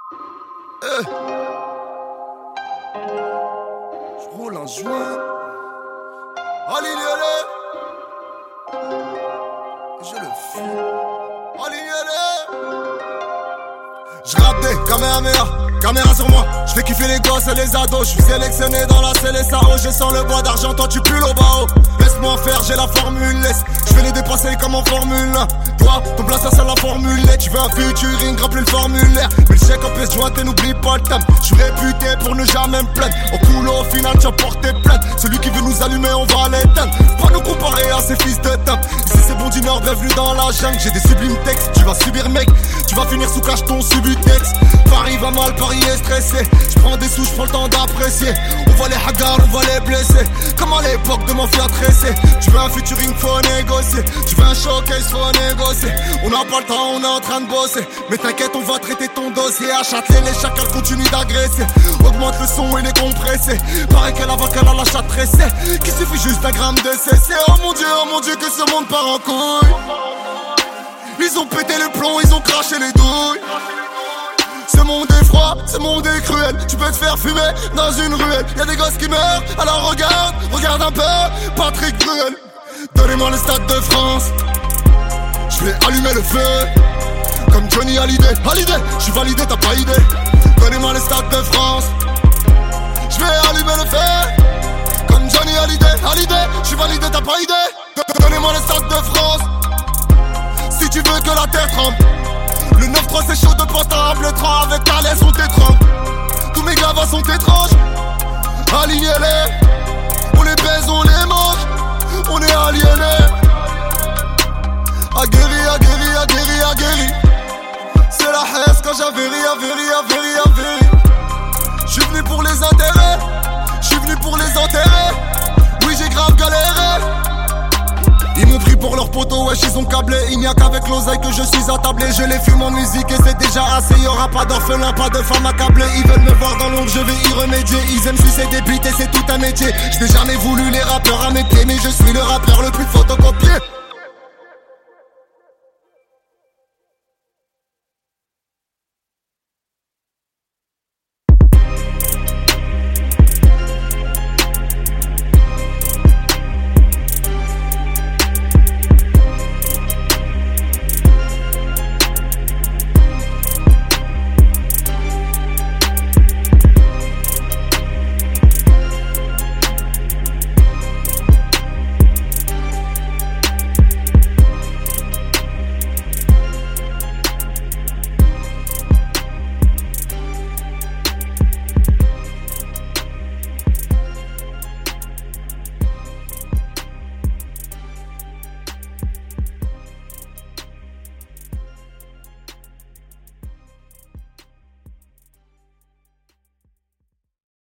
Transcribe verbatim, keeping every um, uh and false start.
Eh. Je roule un joint. Alignez-les. Je le fume. Alignez-les. Je rappe des Kamehameha, caméra sur moi. Je fais kiffer les gosses et les ados. Je suis sélectionné dans la selle et ça oh, je sens le bois d'argent, toi tu pues au bas. Laisse-moi faire, j'ai la formule. Laisse, je vais les dépasser comme en Formule un. Toi, ton placeur c'est la formule. Tu veux un featuring, remplis le formulaire. Mais le chèque en pièce jointe et n'oublie pas le thème. Je suis réputé pour ne jamais me plaindre. Au coulo, au final, tu as porté plainte. Celui qui veut nous allumer, on va l'éteindre. Pas nous comparer à ces fils de teint. Ici c'est bon du nord, bienvenue dans la jungle. J'ai des sublimes textes, tu vas subir mec. Tu vas finir sous cacheton, subutex. Paris va mal, Paris est stressé. Je prends des sous, je prends le temps d'apprécier. On voit les hagards, on voit les blessés. Comme à l'époque de m'enfuir tressé. Tu veux un featuring, faut négocier. Tu veux un showcase, faut négocier. On n'a pas le temps, on est en train de bosser. Mais t'inquiète, on va traiter ton dossier. À Châtelet, les chacals continuent d'agresser. Augmente le son, il est compressé. Pareil qu'elle a qu'elle a la chatte tressée. Qu'il suffit juste d'un gramme de C C. Oh mon dieu, oh mon dieu, que ce monde part en couille. Ils ont pété les plombs, ils ont craché les douilles. Ce monde est froid, ce monde est cruel. Tu peux te faire fumer dans une ruelle. Y'a des gosses qui meurent, alors regarde, regarde un peu Patrick Bruel. Donnez-moi le stade de France. Je vais allumer le feu comme Johnny Hallyday. Hallyday, je suis validé, t'as pas idée. Donnez-moi le stade de France. Je vais allumer le feu comme Johnny Hallyday. Hallyday, je suis validé, t'as pas idée. Donnez-moi le stade de France. Si tu veux que la terre tremble. Le neuf trois c'est chaud de potable. Le train avec Calais sont étranges. Tous mes gavas sont étranges. Alignez-les. On les baise, on les mange. On est aliénés. Aguerri, aguerri, aguerri, aguerri. C'est la haisse quand j'avéris, avéris, avéris, avéris. J'suis venu pour les intérêts. J'suis venu pour les enterrer. Oui j'ai grave galéré. Ils m'ont pris pour leur poteau, wesh ils ont câblé. Il n'y a qu'avec l'oseille que je suis attablé. Je les fume en musique et c'est déjà assez. Y'aura pas d'orphelin, pas de femme accablée. Ils veulent me voir dans l'ombre, je vais y remédier. Ils aiment sucer des bites et c'est tout un métier. Je n'ai jamais voulu les rappeurs à mes pieds, mais je suis le rappeur le plus photocopié.